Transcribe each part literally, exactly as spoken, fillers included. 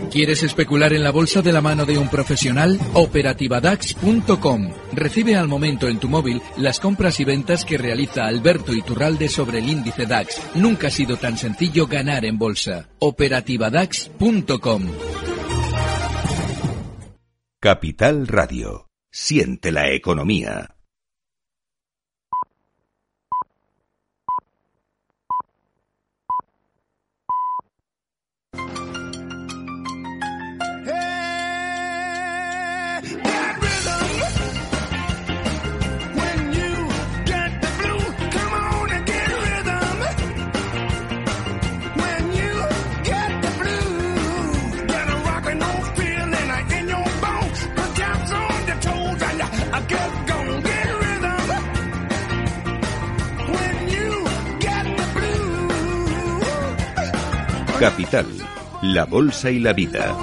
¿Quieres especular en la bolsa de la mano de un profesional? operativa dax punto com. Recibe al momento en tu móvil las compras y ventas que realiza Alberto Iturralde sobre el índice DAX. Nunca ha sido tan sencillo ganar en bolsa. operativa dax punto com. Capital Radio. Siente la economía. Capital, la bolsa y la vida.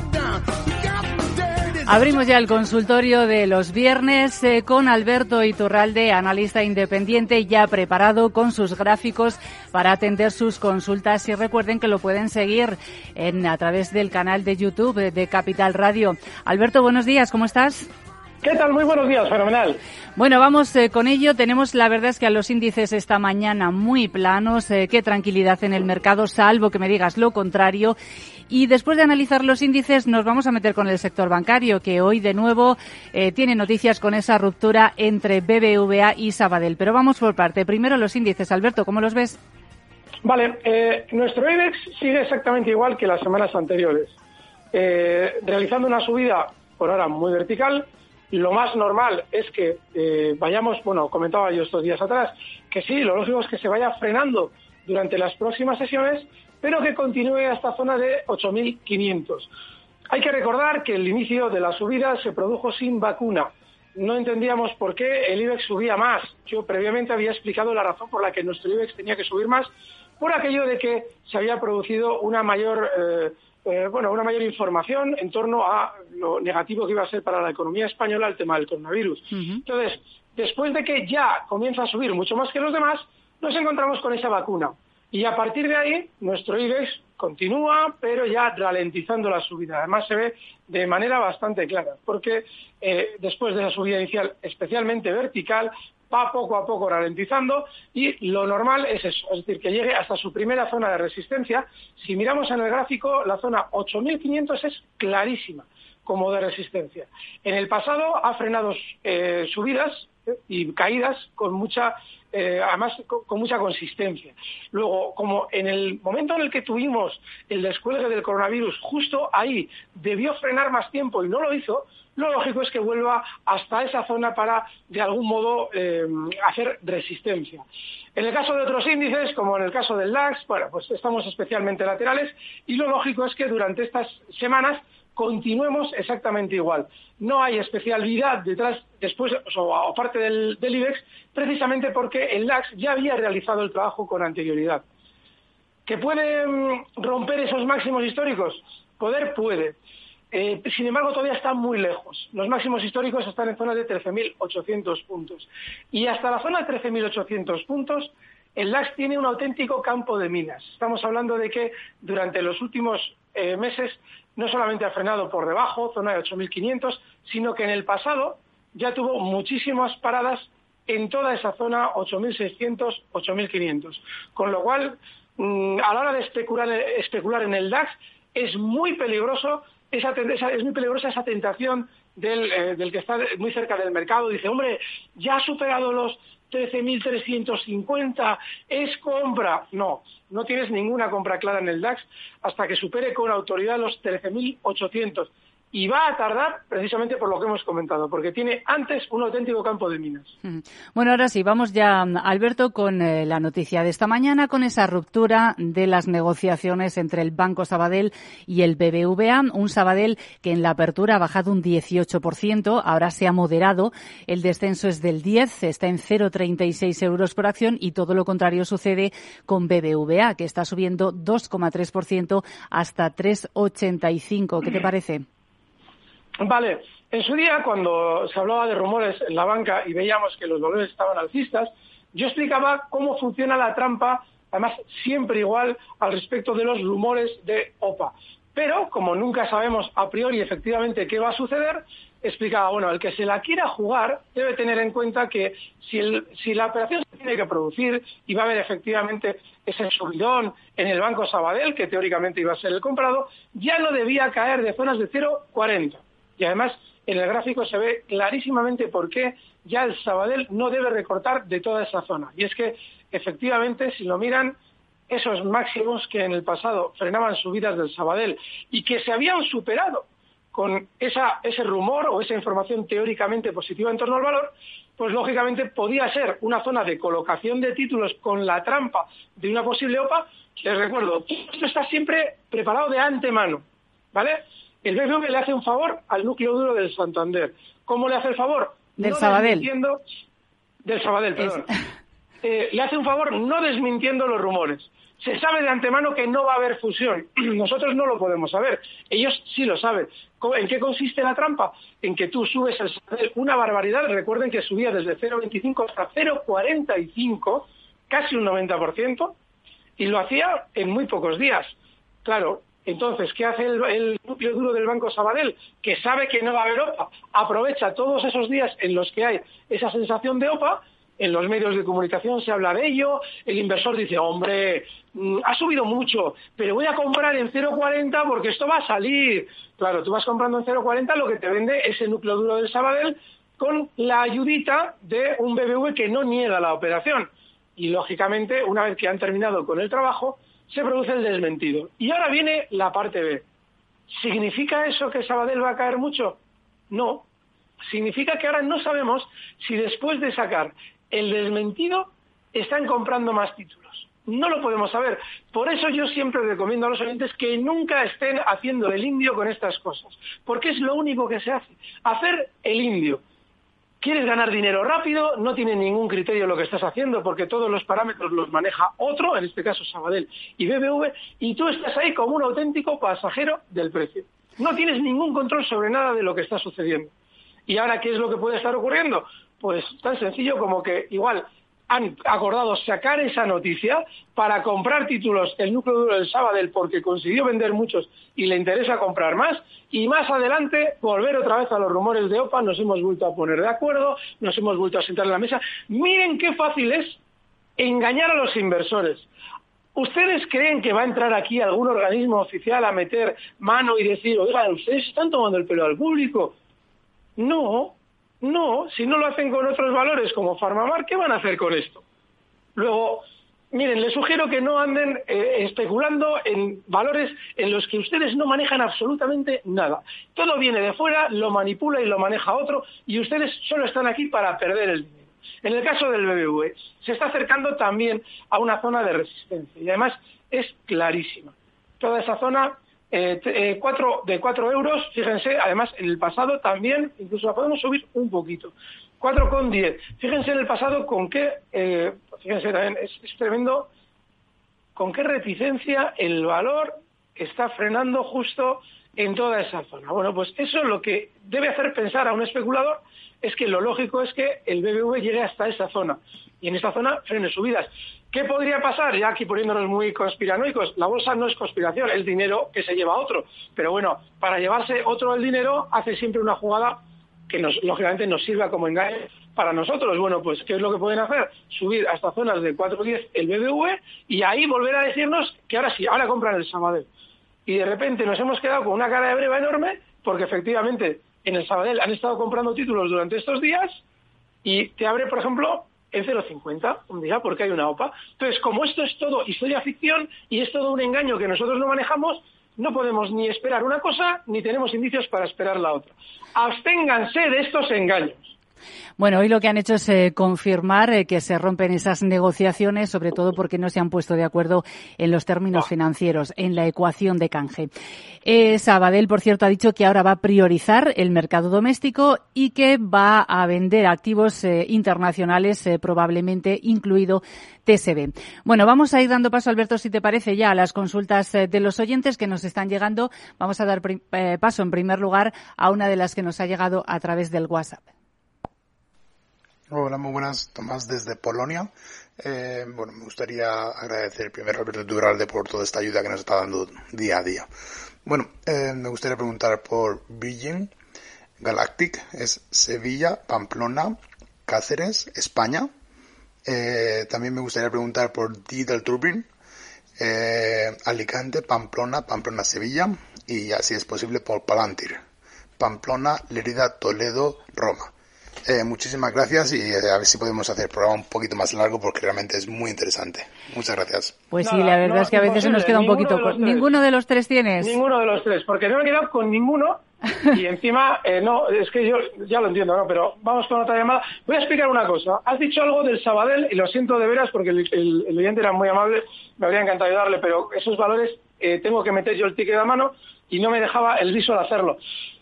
Abrimos ya el consultorio de los viernes eh, con Alberto Iturralde, analista independiente, ya preparado con sus gráficos para atender sus consultas. Y recuerden que lo pueden seguir en a través del canal de YouTube de, de Capital Radio. Alberto, buenos días, ¿cómo estás? ¿Qué tal? Muy buenos días, fenomenal. Bueno, vamos eh, con ello. Tenemos, la verdad es que a los índices esta mañana muy planos. Eh, qué tranquilidad en el mercado, salvo que me digas lo contrario. Y después de analizar los índices, nos vamos a meter con el sector bancario, que hoy de nuevo eh, tiene noticias con esa ruptura entre B B V A y Sabadell. Pero vamos por parte. Primero los índices. Alberto, ¿cómo los ves? Vale, eh, nuestro IBEX sigue exactamente igual que las semanas anteriores, eh, realizando una subida por ahora muy vertical. Lo más normal es que eh, vayamos, bueno, comentaba yo estos días atrás, que sí, lo lógico es que se vaya frenando durante las próximas sesiones, pero que continúe hasta zona de ocho mil quinientos. Hay que recordar que el inicio de la subida se produjo sin vacuna. No entendíamos por qué el IBEX subía más. Yo previamente había explicado la razón por la que nuestro IBEX tenía que subir más, por aquello de que se había producido una mayor... Eh, Eh, bueno, una mayor información en torno a lo negativo que iba a ser para la economía española el tema del coronavirus. Uh-huh. Entonces, después de que ya comienza a subir mucho más que los demás, nos encontramos con esa vacuna. Y a partir de ahí, nuestro IBEX continúa, pero ya ralentizando la subida. Además, se ve de manera bastante clara, porque eh, después de la subida inicial, especialmente vertical, va poco a poco ralentizando y lo normal es eso, es decir, que llegue hasta su primera zona de resistencia. Si miramos en el gráfico, la zona ocho mil quinientos es clarísima como de resistencia. En el pasado ha frenado eh, subidas eh, y caídas con mucha, eh, además con, con mucha consistencia. Luego, como en el momento en el que tuvimos el descuelgue del coronavirus, justo ahí debió frenar más tiempo y no lo hizo, lo lógico es que vuelva hasta esa zona para, de algún modo, eh, hacer resistencia. En el caso de otros índices, como en el caso del DAX, bueno, pues estamos especialmente laterales y lo lógico es que durante estas semanas continuemos exactamente igual. No hay especialidad detrás, después, o aparte del, del IBEX, precisamente porque el DAX ya había realizado el trabajo con anterioridad. ¿Que puede mm, romper esos máximos históricos? Poder puede. Eh, sin embargo, todavía está muy lejos. Los máximos históricos están en zona de trece mil ochocientos puntos. Y hasta la zona de trece mil ochocientos puntos, el DAX tiene un auténtico campo de minas. Estamos hablando de que durante los últimos eh, meses no solamente ha frenado por debajo, zona de ocho mil quinientos, sino que en el pasado ya tuvo muchísimas paradas en toda esa zona ocho mil seiscientos, ocho mil quinientos. Con lo cual, mmm, a la hora de especular, especular en el DAX, es muy peligroso Esa, esa, es muy peligrosa esa tentación del, eh, del que está muy cerca del mercado. Dice, hombre, ya ha superado los trece mil trescientos cincuenta, es compra. No, no tienes ninguna compra clara en el DAX hasta que supere con autoridad los trece mil ochocientos. Y va a tardar precisamente por lo que hemos comentado, porque tiene antes un auténtico campo de minas. Bueno, ahora sí, vamos ya, Alberto, con eh, la noticia de esta mañana, con esa ruptura de las negociaciones entre el Banco Sabadell y el B B V A. Un Sabadell que en la apertura ha bajado un dieciocho por ciento, ahora se ha moderado. El descenso es del diez, está en cero coma treinta y seis euros por acción, y todo lo contrario sucede con B B V A, que está subiendo dos coma tres por ciento hasta tres coma ochenta y cinco. ¿Qué te parece? Vale, en su día, cuando se hablaba de rumores en la banca y veíamos que los valores estaban alcistas, yo explicaba cómo funciona la trampa, además siempre igual al respecto de los rumores de O P A. Pero, como nunca sabemos a priori efectivamente qué va a suceder, explicaba, bueno, el que se la quiera jugar debe tener en cuenta que si, el, si la operación se tiene que producir y va a haber efectivamente ese subidón en el Banco Sabadell, que teóricamente iba a ser el comprado, ya no debía caer de zonas de cero coma cuarenta. Y además, en el gráfico se ve clarísimamente por qué ya el Sabadell no debe recortar de toda esa zona. Y es que, efectivamente, si lo miran, esos máximos que en el pasado frenaban subidas del Sabadell y que se habían superado con esa, ese rumor o esa información teóricamente positiva en torno al valor, pues lógicamente podía ser una zona de colocación de títulos con la trampa de una posible O P A. Les recuerdo, esto está siempre preparado de antemano, ¿vale? El B B V le hace un favor al núcleo duro del Santander. ¿Cómo le hace el favor? Del no Sabadell. Del Sabadell, perdón. Es... Eh, le hace un favor no desmintiendo los rumores. Se sabe de antemano que no va a haber fusión. Nosotros no lo podemos saber. Ellos sí lo saben. ¿En qué consiste la trampa? En que tú subes el Sabadell una barbaridad. Recuerden que subía desde cero coma veinticinco hasta cero coma cuarenta y cinco, casi un noventa por ciento, y lo hacía en muy pocos días. Claro, entonces, ¿qué hace el, el núcleo duro del Banco Sabadell? Que sabe que no va a haber O P A. Aprovecha todos esos días en los que hay esa sensación de O P A. En los medios de comunicación se habla de ello, el inversor dice, hombre, ha subido mucho, pero voy a comprar en cero coma cuarenta porque esto va a salir. Claro, tú vas comprando en cero coma cuarenta, lo que te vende ese núcleo duro del Sabadell con la ayudita de un B B V que no niega la operación. Y, lógicamente, una vez que han terminado con el trabajo, se produce el desmentido. Y ahora viene la parte B. ¿Significa eso que Sabadell va a caer mucho? No. Significa que ahora no sabemos si después de sacar el desmentido están comprando más títulos. No lo podemos saber. Por eso yo siempre recomiendo a los oyentes que nunca estén haciendo el indio con estas cosas, porque es lo único que se hace. Hacer el indio. ¿Quieres ganar dinero rápido? No tiene ningún criterio lo que estás haciendo, porque todos los parámetros los maneja otro, en este caso Sabadell y B B V, y tú estás ahí como un auténtico pasajero del precio. No tienes ningún control sobre nada de lo que está sucediendo. ¿Y ahora qué es lo que puede estar ocurriendo? Pues tan sencillo como que igual han acordado sacar esa noticia para comprar títulos el núcleo duro del Sabadell porque consiguió vender muchos y le interesa comprar más, y más adelante volver otra vez a los rumores de O P A. Nos hemos vuelto a poner de acuerdo, nos hemos vuelto a sentar en la mesa. Miren qué fácil es engañar a los inversores. ¿Ustedes creen que va a entrar aquí algún organismo oficial a meter mano y decir, oigan, ustedes están tomando el pelo al público? No, no, si no lo hacen con otros valores como Farmamar, ¿qué van a hacer con esto? Luego, miren, les sugiero que no anden eh, especulando en valores en los que ustedes no manejan absolutamente nada. Todo viene de fuera, lo manipula y lo maneja otro, y ustedes solo están aquí para perder el dinero. En el caso del B B V, se está acercando también a una zona de resistencia, y además es clarísima. Toda esa zona... Eh, eh, cuatro, de cuatro euros, fíjense, además en el pasado también, incluso la podemos subir un poquito, cuatro coma diez. Fíjense en el pasado con qué, eh, fíjense también, es, es tremendo, con qué reticencia el valor está frenando justo en toda esa zona. Bueno, pues eso lo que debe hacer pensar a un especulador es que lo lógico es que el B B V llegue hasta esa zona, y en esta zona frene subidas. ¿Qué podría pasar? Ya aquí poniéndonos muy conspiranoicos, la bolsa no es conspiración, es dinero que se lleva otro. Pero bueno, para llevarse otro el dinero hace siempre una jugada que nos, lógicamente nos sirva como engaño para nosotros. Bueno, pues ¿qué es lo que pueden hacer? Subir hasta zonas de cuatro coma diez el B B V y ahí volver a decirnos que ahora sí, ahora compran el Sabadell. Y de repente nos hemos quedado con una cara de breva enorme porque efectivamente en el Sabadell han estado comprando títulos durante estos días y te abre, por ejemplo, en cero coma cincuenta un día porque hay una O P A. Entonces, como esto es todo historia ficción y es todo un engaño que nosotros no manejamos, no podemos ni esperar una cosa ni tenemos indicios para esperar la otra. Absténganse de estos engaños. Bueno, hoy lo que han hecho es eh, confirmar eh, que se rompen esas negociaciones, sobre todo porque no se han puesto de acuerdo en los términos oh. financieros, en la ecuación de canje. Eh, Sabadell, por cierto, ha dicho que ahora va a priorizar el mercado doméstico y que va a vender activos eh, internacionales, eh, probablemente incluido T S B. Bueno, vamos a ir dando paso, Alberto, si te parece, ya a las consultas eh, de los oyentes que nos están llegando. Vamos a dar prim- eh, paso, en primer lugar, a una de las que nos ha llegado a través del WhatsApp. Hola, muy buenas, Tomás desde Polonia. Eh, bueno, me gustaría agradecer primero a Alberto Dural por toda esta ayuda que nos está dando día a día. Bueno, eh, me gustaría preguntar por Virgin Galactic, es Sevilla, Pamplona, Cáceres, España. Eh, también me gustaría preguntar por Digital Turbine, eh, Alicante, Pamplona, Pamplona, Sevilla, y así es posible por Palantir, Pamplona, Lérida, Toledo, Roma. Eh, muchísimas gracias y eh, a ver si podemos hacer el programa un poquito más largo porque realmente es muy interesante. Muchas gracias. Pues Nada, sí, la verdad no, es que a veces se nos queda un poquito... Ninguno de, con... ¿Ninguno de los tres tienes? Ninguno de los tres, porque no me he quedado con ninguno y encima, eh, no, es que yo ya lo entiendo, ¿no? Pero vamos con otra llamada. Voy a explicar una cosa. Has dicho algo del Sabadell y lo siento de veras porque el, el, el oyente era muy amable, me habría encantado ayudarle, pero esos valores eh, tengo que meter yo el ticket a mano y no me dejaba el visual hacerlo.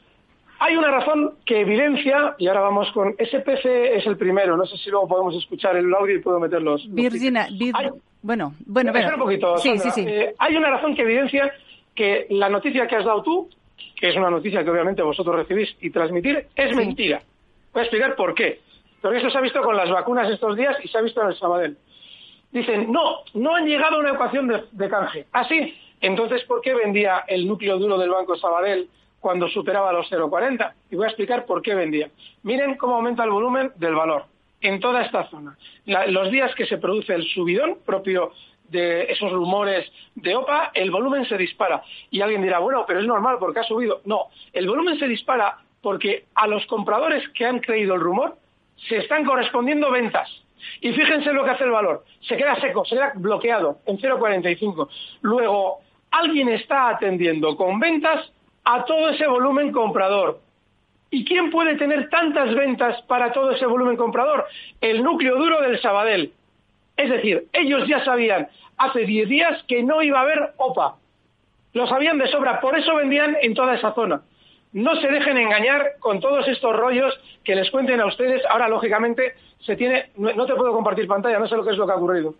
Hay una razón que evidencia, y ahora vamos con S P C, es el primero, no sé si luego podemos escuchar el audio y puedo meter los... los Virginia, Vir... hay... bueno, bueno, bueno. Un poquito, sí, Sandra. sí, sí. Eh, hay una razón que evidencia que la noticia que has dado tú, que es una noticia que obviamente vosotros recibís y transmitir, es sí. mentira. Voy a explicar por qué. Porque eso se ha visto con las vacunas estos días y se ha visto en el Sabadell. Dicen, no, no han llegado a una ecuación de, de canje. ¿Ah, sí? Entonces, ¿por qué vendía el núcleo duro del Banco Sabadell cuando superaba los cero coma cuarenta? Y voy a explicar por qué vendía. Miren cómo aumenta el volumen del valor en toda esta zona. La, los días que se produce el subidón propio de esos rumores de O P A, el volumen se dispara. Y alguien dirá, bueno, pero es normal porque ha subido. No, el volumen se dispara porque a los compradores que han creído el rumor se están correspondiendo ventas. Y fíjense lo que hace el valor. Se queda seco, se queda bloqueado en cero coma cuarenta y cinco. Luego, alguien está atendiendo con ventas a todo ese volumen comprador. ¿Y quién puede tener tantas ventas para todo ese volumen comprador? El núcleo duro del Sabadell. Es decir, ellos ya sabían hace diez días que no iba a haber O P A. Lo sabían de sobra, por eso vendían en toda esa zona. No se dejen engañar con todos estos rollos que les cuenten a ustedes. Ahora, lógicamente, se tiene... No te puedo compartir pantalla, no sé lo que es lo que ha ocurrido.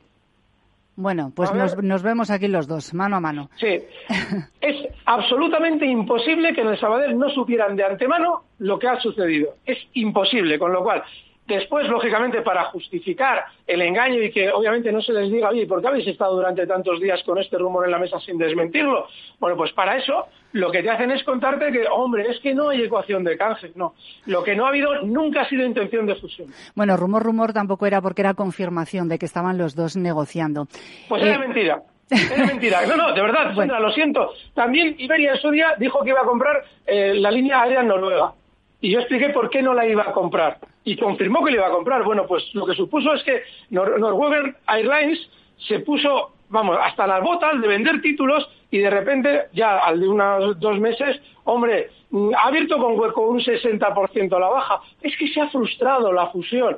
Bueno, pues nos, nos vemos aquí los dos, mano a mano. Sí. Es absolutamente imposible que en el Sabadell no supieran de antemano lo que ha sucedido. Es imposible, con lo cual, después, lógicamente, para justificar el engaño y que obviamente no se les diga, oye, ¿por qué habéis estado durante tantos días con este rumor en la mesa sin desmentirlo? Bueno, pues para eso lo que te hacen es contarte que, hombre, es que no hay ecuación de canje. No, lo que no ha habido nunca ha sido intención de fusión. Bueno, rumor, rumor tampoco era porque era confirmación de que estaban los dos negociando. Pues eh... era mentira. Era mentira. No, no, de verdad, Sandra, bueno. Lo siento. También Iberia en su día dijo que iba a comprar eh, la línea aérea noruega. Y yo expliqué por qué no la iba a comprar. Y confirmó que la iba a comprar. Bueno, pues lo que supuso es que Nor- Norwegian Airlines se puso, vamos, hasta las botas de vender títulos y de repente, ya al de unos dos meses, hombre, ha abierto con hueco un sesenta por ciento a la baja. Es que se ha frustrado la fusión.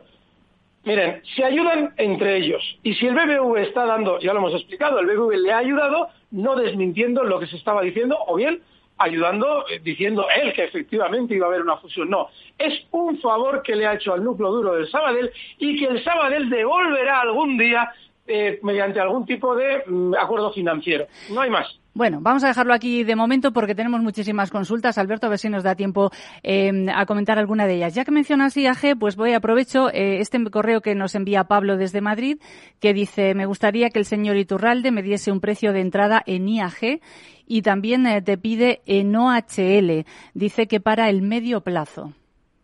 Miren, se ayudan entre ellos. Y si el B B V está dando, ya lo hemos explicado, el B B V le ha ayudado no desmintiendo lo que se estaba diciendo, o bien ayudando, eh, diciendo él que efectivamente iba a haber una fusión. No, es un favor que le ha hecho al núcleo duro del Sabadell y que el Sabadell devolverá algún día eh, mediante algún tipo de mm, acuerdo financiero. No hay más. Bueno, vamos a dejarlo aquí de momento porque tenemos muchísimas consultas. Alberto, a ver si nos da tiempo eh, a comentar alguna de ellas. Ya que mencionas I A G, pues voy a aprovecho eh, este correo que nos envía Pablo desde Madrid, que dice, me gustaría que el señor Iturralde me diese un precio de entrada en I A G y también eh, te pide en O H L. Dice que para el medio plazo.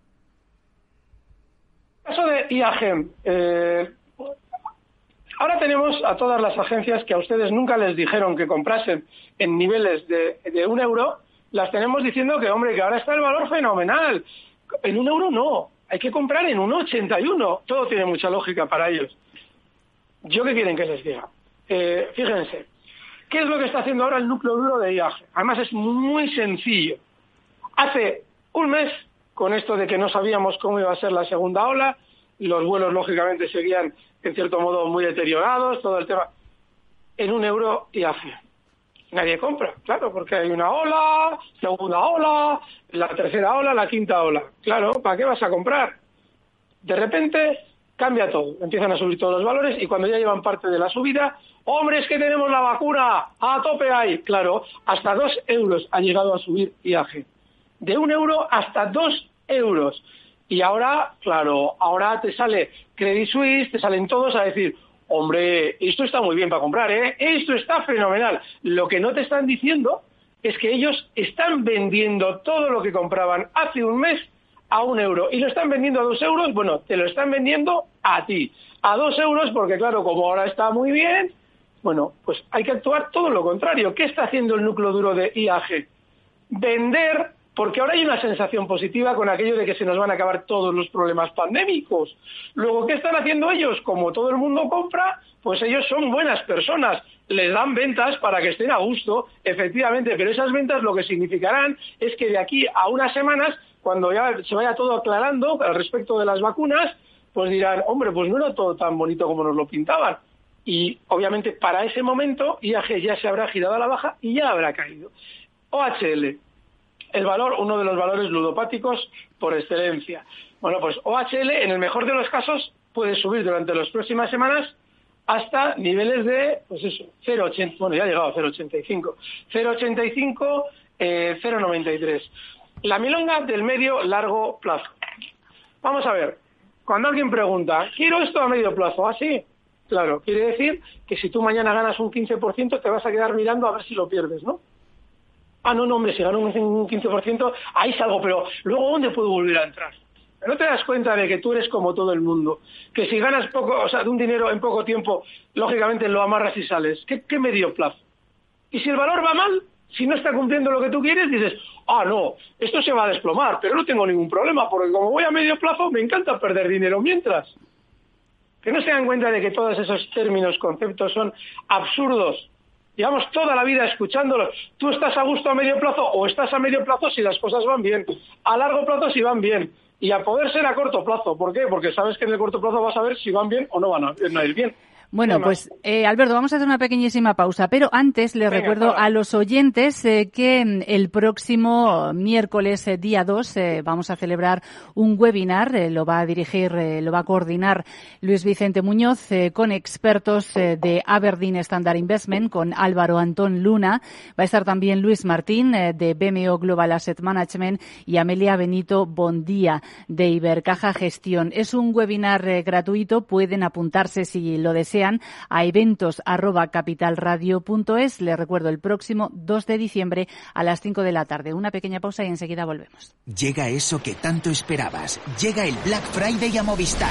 En el caso de I A G, eh, ahora tenemos a todas las agencias que a ustedes nunca les dijeron que comprasen en niveles de, de un euro, las tenemos diciendo que, hombre, que ahora está el valor fenomenal. En un euro no, hay que comprar en uno ochenta y uno. Todo tiene mucha lógica para ellos. ¿Yo qué quieren que les diga? Eh, fíjense, ¿qué es lo que está haciendo ahora el núcleo duro de I A G? Además es muy sencillo. Hace un mes, con esto de que no sabíamos cómo iba a ser la segunda ola, los vuelos lógicamente seguían en cierto modo muy deteriorados, todo el tema, en un euro I A G. Nadie compra, claro, porque hay una ola, segunda ola, la tercera ola, la quinta ola. Claro, ¿para qué vas a comprar? De repente cambia todo, empiezan a subir todos los valores y cuando ya llevan parte de la subida, ¡hombre, es que tenemos la vacuna! ¡A tope ahí! Claro, hasta dos euros ha llegado a subir I A G. De un euro hasta dos euros. Y ahora, claro, ahora te sale Credit Suisse, te salen todos a decir, hombre, esto está muy bien para comprar, ¿eh? Esto está fenomenal. Lo que no te están diciendo es que ellos están vendiendo todo lo que compraban hace un mes a un euro y lo están vendiendo a dos euros, bueno, te lo están vendiendo a ti, a dos euros porque claro, como ahora está muy bien, bueno, pues hay que actuar todo lo contrario. ¿Qué está haciendo el núcleo duro de I A G? Vender, porque ahora hay una sensación positiva con aquello de que se nos van a acabar todos los problemas pandémicos. Luego, ¿qué están haciendo ellos? Como todo el mundo compra, pues ellos son buenas personas, les dan ventas para que estén a gusto, efectivamente, pero esas ventas lo que significarán es que de aquí a unas semanas, cuando ya se vaya todo aclarando al respecto de las vacunas, pues dirán, hombre, pues no era todo tan bonito como nos lo pintaban. Y obviamente para ese momento I A G ya se habrá girado a la baja y ya habrá caído. O H L, el valor, uno de los valores ludopáticos por excelencia. Bueno, pues O H L en el mejor de los casos puede subir durante las próximas semanas hasta niveles de, pues eso, cero coma ochenta, bueno, ya ha llegado a cero coma ochenta y cinco, cero coma ochenta y cinco, eh, cero coma noventa y tres. La milonga del medio largo plazo. Vamos a ver, cuando alguien pregunta, quiero esto a medio plazo, ¿así? Claro, quiere decir que si tú mañana ganas un quince por ciento te vas a quedar mirando a ver si lo pierdes, ¿no? Ah, no, no, hombre, si gano un quince por ciento, ahí salgo, pero luego ¿dónde puedo volver a entrar? ¿No te das cuenta de que tú eres como todo el mundo? Que si ganas poco, o sea, de un dinero en poco tiempo, lógicamente lo amarras y sales. ¿Qué, qué medio plazo? Y si el valor va mal, si no está cumpliendo lo que tú quieres, dices, ah, no, esto se va a desplomar, pero no tengo ningún problema, porque como voy a medio plazo, me encanta perder dinero mientras. Que no se dan cuenta de que todos esos términos, conceptos son absurdos. Llevamos toda la vida escuchándolos. Tú estás a gusto a medio plazo o estás a medio plazo si las cosas van bien. A largo plazo si van bien. Y a poder ser a corto plazo. ¿Por qué? Porque sabes que en el corto plazo vas a ver si van bien o no van a ir bien. Bueno, pues eh, Alberto, vamos a hacer una pequeñísima pausa, pero antes les Venga, recuerdo para. a los oyentes eh, que el próximo miércoles, eh, día dos, eh, vamos a celebrar un webinar, eh, lo va a dirigir, eh, lo va a coordinar Luis Vicente Muñoz, eh, con expertos eh, de Aberdeen Standard Investment, con Álvaro Antón Luna, va a estar también Luis Martín eh, de B M O Global Asset Management y Amelia Benito Bondía de Ibercaja Gestión. Es un webinar eh, gratuito, pueden apuntarse si lo desean a eventos arroba capitalradio punto es. Les recuerdo, el próximo dos de diciembre a las cinco de la tarde. Una pequeña pausa y enseguida volvemos. Llega eso que tanto esperabas. Llega el Black Friday a Movistar.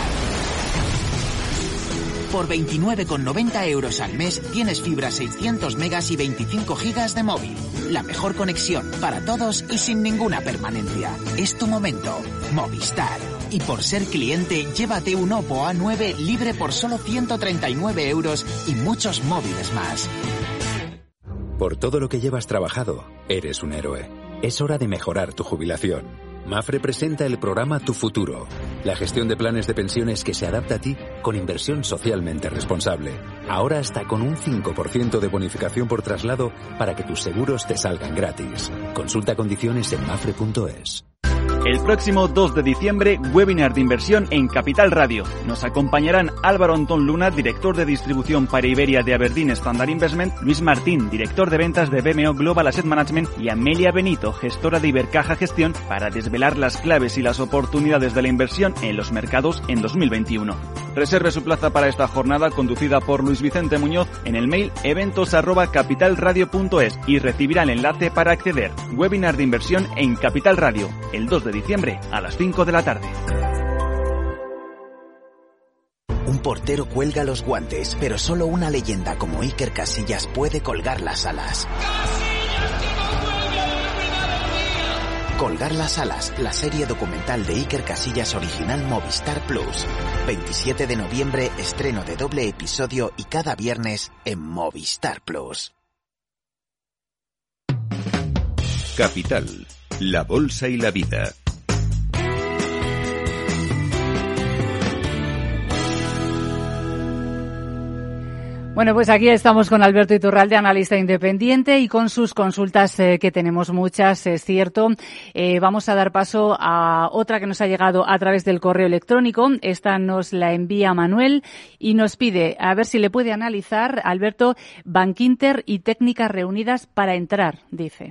Por veintinueve con noventa euros al mes tienes fibra seiscientos megas y veinticinco gigas de móvil. La mejor conexión para todos y sin ninguna permanencia. Es tu momento. Movistar. Y por ser cliente, llévate un Oppo A nueve libre por solo ciento treinta y nueve euros y muchos móviles más. Por todo lo que llevas trabajado, eres un héroe. Es hora de mejorar tu jubilación. Mapfre presenta el programa Tu Futuro, la gestión de planes de pensiones que se adapta a ti con inversión socialmente responsable. Ahora hasta con un cinco por ciento de bonificación por traslado para que tus seguros te salgan gratis. Consulta condiciones en mapfre punto es. El próximo dos de diciembre, webinar de inversión en Capital Radio. Nos acompañarán Álvaro Antón Luna, director de distribución para Iberia de Aberdeen Standard Investment, Luis Martín, director de ventas de B M O Global Asset Management y Amelia Benito, gestora de Ibercaja Gestión, para desvelar las claves y las oportunidades de la inversión en los mercados en dos mil veintiuno. Reserve su plaza para esta jornada conducida por Luis Vicente Muñoz en el mail eventos arroba capitalradio punto es y recibirá el enlace para acceder. Webinar de inversión en Capital Radio, el dos de diciembre a las cinco de la tarde. Un portero cuelga los guantes, pero solo una leyenda como Iker Casillas puede colgar las alas. Colgar las alas, la serie documental de Iker Casillas original Movistar Plus. veintisiete de noviembre, estreno de doble episodio y cada viernes en Movistar Plus. Capital, la bolsa y la vida. Bueno, pues aquí estamos con Alberto Iturralde, analista independiente, y con sus consultas, eh, que tenemos muchas, es cierto. Eh, vamos a dar paso a otra que nos ha llegado a través del correo electrónico. Esta nos la envía Manuel y nos pide, a ver si le puede analizar, Alberto, Bankinter y técnicas reunidas para entrar, dice.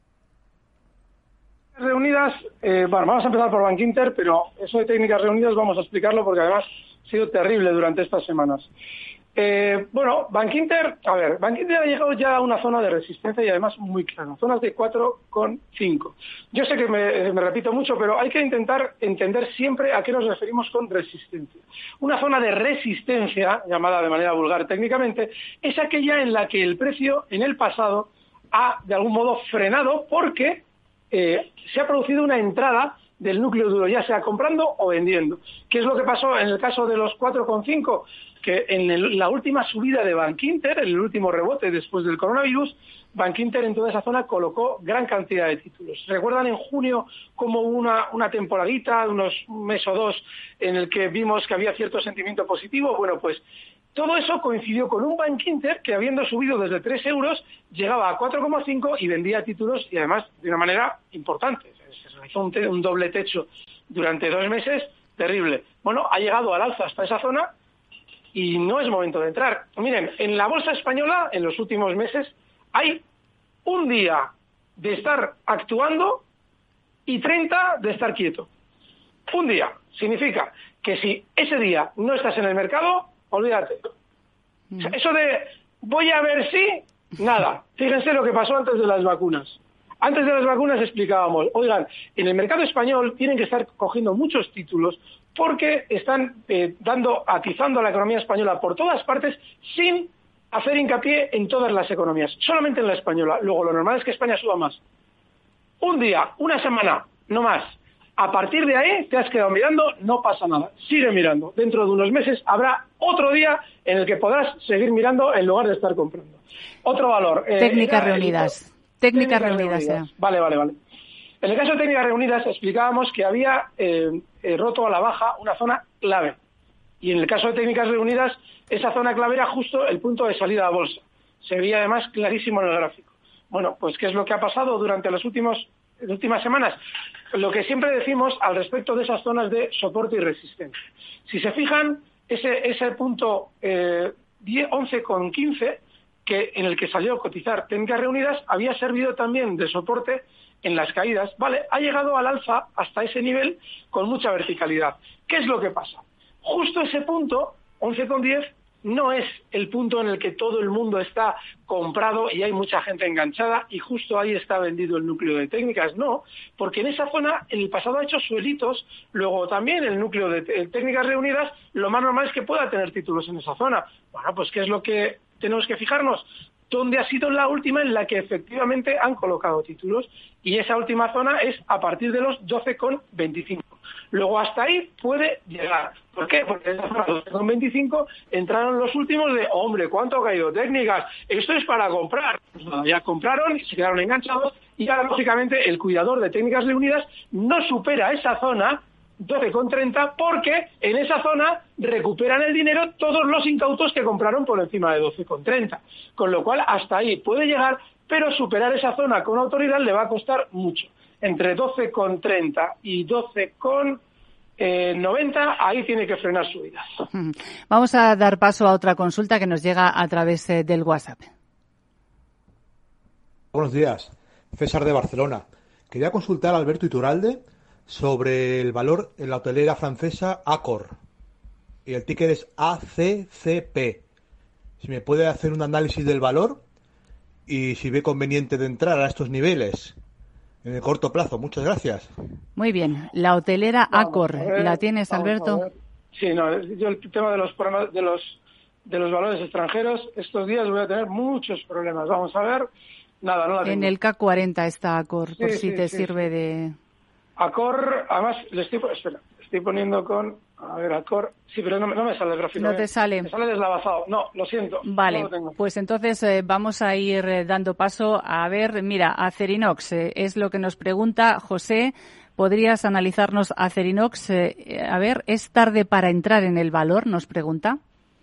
Reunidas, eh, bueno, vamos a empezar por Bankinter, pero eso de técnicas reunidas vamos a explicarlo porque además ha sido terrible durante estas semanas. Eh, bueno, Bankinter, a ver, Bankinter ha llegado ya a una zona de resistencia y además muy clara, zonas de cuatro coma cinco. Yo sé que me, me repito mucho, pero hay que intentar entender siempre a qué nos referimos con resistencia. Una zona de resistencia, llamada de manera vulgar técnicamente, es aquella en la que el precio en el pasado ha de algún modo frenado porque eh, se ha producido una entrada del núcleo duro, ya sea comprando o vendiendo. ¿Qué es lo que pasó en el caso de los cuatro coma cinco? Que en el, la última subida de Bankinter, en el último rebote después del coronavirus, Bankinter en toda esa zona colocó gran cantidad de títulos. ¿Recuerdan en junio como una, una temporadita, unos un mes o dos, en el que vimos que había cierto sentimiento positivo? Bueno, pues todo eso coincidió con un Bankinter que, habiendo subido desde tres euros, llegaba a cuatro coma cinco y vendía títulos, y además de una manera importante. Se realizó un, te, un doble techo durante dos meses, terrible. Bueno, ha llegado al alza hasta esa zona y no es momento de entrar. Miren, en la bolsa española, en los últimos meses, hay un día de estar actuando y treinta de estar quieto. Un día. Significa que si ese día no estás en el mercado, olvídate. O sea, eso de voy a ver si, nada. Fíjense lo que pasó antes de las vacunas. Antes de las vacunas explicábamos, oigan, en el mercado español tienen que estar cogiendo muchos títulos porque están eh, dando, atizando a la economía española por todas partes sin hacer hincapié en todas las economías, solamente en la española. Luego, lo normal es que España suba más. Un día, una semana, no más. A partir de ahí te has quedado mirando, no pasa nada. Sigue mirando. Dentro de unos meses habrá otro día en el que podrás seguir mirando en lugar de estar comprando. Otro valor. Eh, Técnicas reunidas. El... Técnicas, Técnicas reunidas. reunidas. Vale, vale, vale. En el caso de Técnicas reunidas explicábamos que había eh, eh, roto a la baja una zona clave. Y en el caso de Técnicas reunidas, esa zona clave era justo el punto de salida a bolsa. Se veía además clarísimo en el gráfico. Bueno, pues ¿qué es lo que ha pasado durante los últimos, las últimas semanas? Lo que siempre decimos al respecto de esas zonas de soporte y resistencia. Si se fijan, ese, ese punto eh, once coma quince, que en el que salió a cotizar Técnicas reunidas, había servido también de soporte en las caídas. Vale, ha llegado al alza hasta ese nivel con mucha verticalidad. ¿Qué es lo que pasa? Justo ese punto, once coma diez, no es el punto en el que todo el mundo está comprado y hay mucha gente enganchada y justo ahí está vendido el núcleo de técnicas. No, porque en esa zona en el pasado ha hecho suelitos, luego también el núcleo de Técnicas reunidas, lo más normal es que pueda tener títulos en esa zona. Bueno, pues ¿qué es lo que tenemos que fijarnos? ¿Dónde ha sido la última en la que efectivamente han colocado títulos? Y esa última zona es a partir de los doce coma veinticinco. Luego hasta ahí puede llegar. ¿Por qué? Porque en esa zona doce coma veinticinco entraron los últimos de, hombre, ¿cuánto ha caído Técnicas? Esto es para comprar. Pues nada, ya compraron, se quedaron enganchados y ahora, lógicamente, el cuidador de Técnicas reunidas no supera esa zona doce coma treinta porque en esa zona recuperan el dinero todos los incautos que compraron por encima de doce coma treinta. Con lo cual, hasta ahí puede llegar, pero superar esa zona con autoridad le va a costar mucho. Entre doce coma treinta y doce coma noventa, ahí tiene que frenar subidas. Vamos a dar paso a otra consulta que nos llega a través del WhatsApp. Buenos días, César de Barcelona. Quería consultar a Alberto Iturralde sobre el valor en la hotelera francesa Accor. Y el ticker es A C C P. Si me puede hacer un análisis del valor y si ve conveniente de entrar a estos niveles en el corto plazo. Muchas gracias. Muy bien. La hotelera vamos, Accor, ver, ¿la tienes, Alberto? Sí, no, yo el tema de los programas, de los de los valores extranjeros, estos días voy a tener muchos problemas. Vamos a ver. Nada, no la tengo. En el K cuarenta está Accor, por sí, si sí, te sí, sirve sí. de... Accor, además, le estoy, espera, estoy poniendo con, a ver, Accor, sí, pero no, no me sale el gráfico. No ¿eh? te sale. Me sale deslavazado. No, lo siento. Vale, no lo tengo. Pues entonces eh, vamos a ir eh, dando paso a ver, mira, Acerinox, eh, es lo que nos pregunta José. ¿Podrías analizarnos Acerinox? Eh, a ver, ¿es tarde para entrar en el valor? Nos pregunta.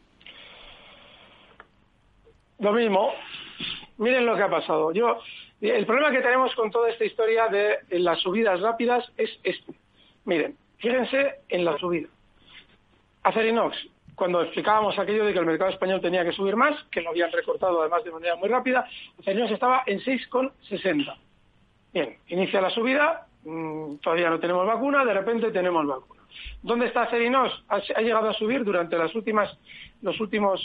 Lo mismo. Miren lo que ha pasado. Yo... El problema que tenemos con toda esta historia de las subidas rápidas es este. Miren, fíjense en la subida. Acerinox, cuando explicábamos aquello de que el mercado español tenía que subir más, que lo habían recortado además de manera muy rápida, Acerinox estaba en seis coma sesenta. Bien, inicia la subida, mmm, todavía no tenemos vacuna, de repente tenemos vacuna. ¿Dónde está Acerinox? Ha, ha llegado a subir durante las últimas, los últimos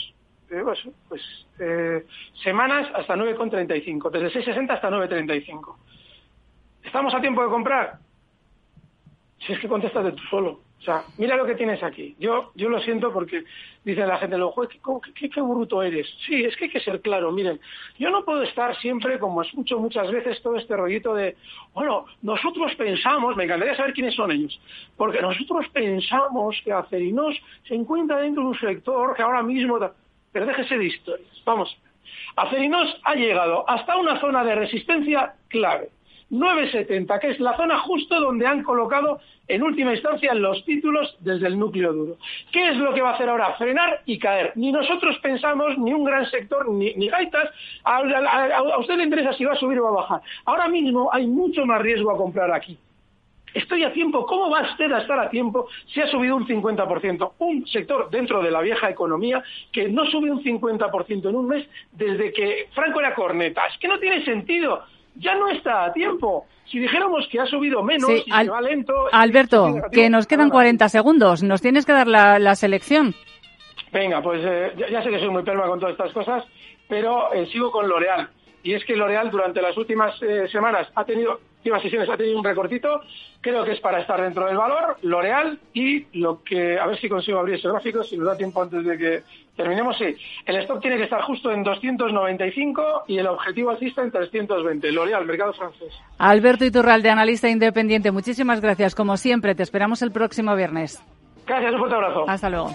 eh, pues, pues eh, semanas hasta nueve con treinta y cinco, desde seis sesenta hasta nueve treinta y cinco. ¿Estamos a tiempo de comprar? Si es que contestas de tú solo. O sea, mira lo que tienes aquí. Yo yo lo siento porque dice la gente, luego, ¿qué, qué, qué bruto eres? Sí, es que hay que ser claro. Miren, yo no puedo estar siempre, como escucho muchas veces, todo este rollito de, bueno, nosotros pensamos, me encantaría saber quiénes son ellos, porque nosotros pensamos que Acerinos se encuentra dentro de un sector que ahora mismo... Pero déjese de historias. Vamos. Acerinos ha llegado hasta una zona de resistencia clave. nueve setenta, que es la zona justo donde han colocado en última instancia los títulos desde el núcleo duro. ¿Qué es lo que va a hacer ahora? Frenar y caer. Ni nosotros pensamos, ni un gran sector, ni, ni gaitas, a, a, a usted le interesa si va a subir o va a bajar. Ahora mismo hay mucho más riesgo a comprar aquí. Estoy a tiempo. ¿Cómo va usted a estar a tiempo si ha subido un cincuenta por ciento? Un sector dentro de la vieja economía que no sube un cincuenta por ciento en un mes desde que Franco era corneta. Es que no tiene sentido. Ya no está a tiempo. Si dijéramos que ha subido menos sí, y al, que va lento... Alberto, es que nos quedan cuarenta segundos. Nos tienes que dar la, la selección. Venga, pues eh, ya, ya sé que soy muy perma con todas estas cosas, pero eh, sigo con L'Oréal. Y es que L'Oréal durante las últimas eh, semanas ha tenido, últimas sesiones ha tenido un recortito. Creo que es para estar dentro del valor. L'Oréal y lo que... A ver si consigo abrir ese gráfico, si nos da tiempo antes de que... Terminemos, sí. El stock tiene que estar justo en doscientos noventa y cinco y el objetivo alcista en trescientos veinte. L'Oréal, mercado francés. Alberto Iturralde, analista independiente. Muchísimas gracias. Como siempre, te esperamos el próximo viernes. Gracias, un fuerte abrazo. Hasta luego.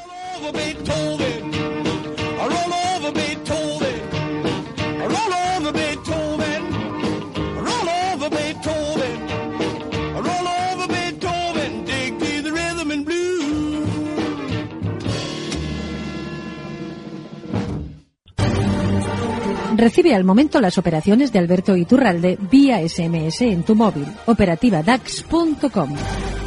Recibe al momento las operaciones de Alberto Iturralde vía ese eme ese en tu móvil. Operativa dax punto com.